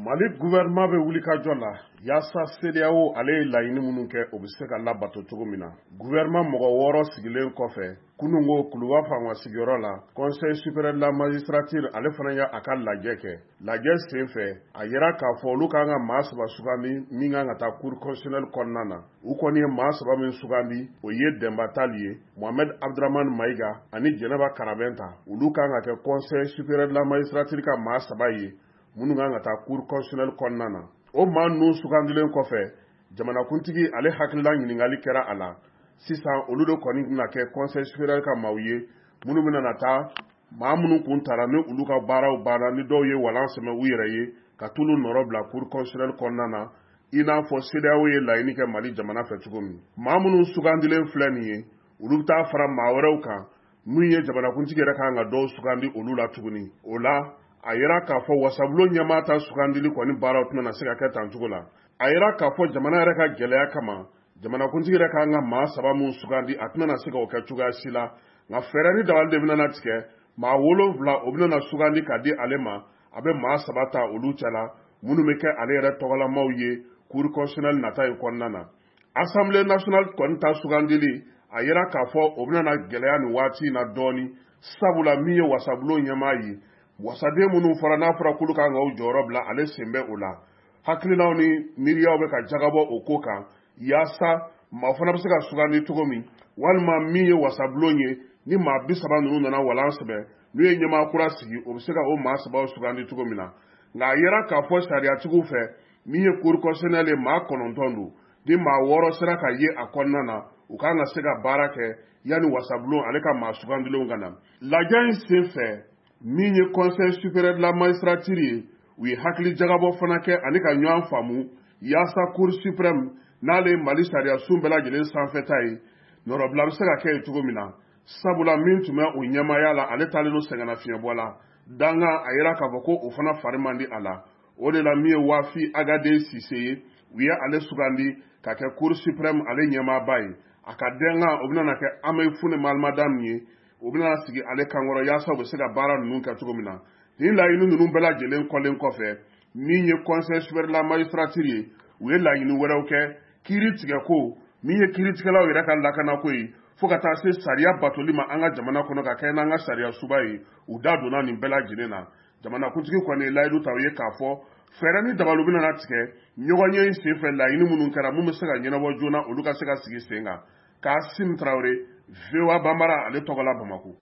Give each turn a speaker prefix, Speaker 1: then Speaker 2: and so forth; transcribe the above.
Speaker 1: Mali gouvernement bɛ wuli ka jɔ la yaasa CEDEAO ale ye laɲini minnu kɛ o bɛ se ka labato cogo min na. Gouvernement mɔgɔ 6 sigilen kɔfɛ kunungo Kuluba Fanga sigiyɔrɔ la Conseil supérieur de la magistrature ale fana y'a ka lajɛ kɛ. Lajɛ senfɛ a yira k'a fɔ olu kan ka maa 3 sugandi min kan ka taa cour constitutionnelle kɔnɔna na. U kɔni ye maa 3 min sugandi o ye Demba Tali ye, Mohamed Abdramane Maïga ani Jɛnɛba Karabɛnta. Olu kan ka kɛ Conseil supérieur de la magistrature ka maa 3 ye. Minnu kan ka taa cour constitutionnelle kɔnɔna na. O maa ninnu sugandilen kɔfɛ jamanakuntigi ale hakilila ɲininkali kɛra a la. Sisan olu de kɔni bɛna kɛ conseil supérieur ka maaw ye minnu bɛna taa maa minnu kun taara ni olu ka baaraw banna ni dɔw ye walan sɛmɛ u yɛrɛ ye ka t'olu nɔrɔ bila cour constitutionnelle kɔnɔna na i n'a fɔ CEDEAO ye laɲini kɛ Mali jamana fɛ cogo min. Maa minnu sugandilen filɛ nin ye olu bɛ taa fara maa wɛrɛw kan min ye jamanakuntigi yɛrɛ kan ka dɔw sugandi olu la tuguni. O la a yira k'a fɔ wasabulon ɲɛmaa ta sugandili kɔni baaraw tɛna se ka kɛ tan cogo la. A yira k'a fɔ jamana yɛrɛ ka gɛlɛya kama jamanakuntigi yɛrɛ kan ka maa 3 min sugandi a tɛna se ka o kɛ cogoya si la. Nka fɛɛrɛ ni dabali de bɛna tigɛ maa 7 o bɛna sugandi ka di ale ma a bɛ maa 3 ta olu cɛla minnu bɛ kɛ ale yɛrɛ tɔgɔlamaw ye cour constitutionnelle nata in kɔnɔna na. Assemblée nationale kɔni ta sugandili a yira k'a fɔ o bɛna gɛlɛya nin waati in na dɔɔni sabula min ye wasabulon ɲɛmaa ye wasaden minnu fɔra n'a fɔra k'olu kan ka u jɔyɔrɔ bila ale sen bɛ o la. Hakilinaw ni miiriyaw bɛ ka jagabɔ o ko kan yaasa maa fana bɛ se ka sugandi cogo min walima min ye wasabulon ye ni maa 30 ninnu nana walan sɛbɛ n'u ye ɲɛmaa kura sigi o bɛ se ka o maa 3 sugandi cogo min na. Nka a yira k'a fɔ sariyatigiw fɛ min ye cour constitutionnelle ye maa 9 don ni maa 6 sera ka ye a kɔnɔna na u kan ka se ka baara kɛ yanni wasabulon ale ka maa sugandilenw ka na. Lajɛ in senfɛ min ye conseil supérieur de la magistrature ye u ye hakili jagabɔ fana kɛ ani ka ɲɔgɔn faamu yaasa cour suprême n'ale ye Mali sariya sun bɛɛ lajɛlen sanfɛta ye nɔrɔbila bɛ se ka kɛ yen cogo min na sabula min tun bɛ o ɲɛmaaya la ale taalen don sɛgɛnnafiɲɛbɔ la danga a yira k'a fɔ ko o fana fari man di a la. O de la min ye Wafi Agade Sise ye u ye ale sugandi ka kɛ cour suprême ale ɲɛmaaba ye. A ka danga o bɛna kɛ Amɛ Fune Malmadam ye o bɛna sigi ale kankɔrɔ yaasa u bɛ se ka baara ninnu kɛ cogo min na. Nin laɲini ninnu bɛɛ lajɛlen kɔlen kɔfɛ min ye conseil supérieur de la magistrature ye u ye laɲini wɛrɛw kɛ kiiri tigɛ ko min ye kiiritigɛlaw yɛrɛ ka lakana ko ye fo ka taa se sariya batoli ma an ka jamana kɔnɔ ka kɛ n'an ka sariya suba ye u da donna nin bɛɛ lajɛlen na. Jamanakuntigi kɔni ye layidu ta u ye k'a fɔ fɛɛrɛ ni dabali bɛna tigɛ ɲɔgɔnye in senfɛ laɲini minnu kɛra mun bɛ se ka ɲɛnabɔ joona olu ka se ka sigi sen kan. Kasimu Tarawele, VOA Bambara ale tɔgɔ la Bamako.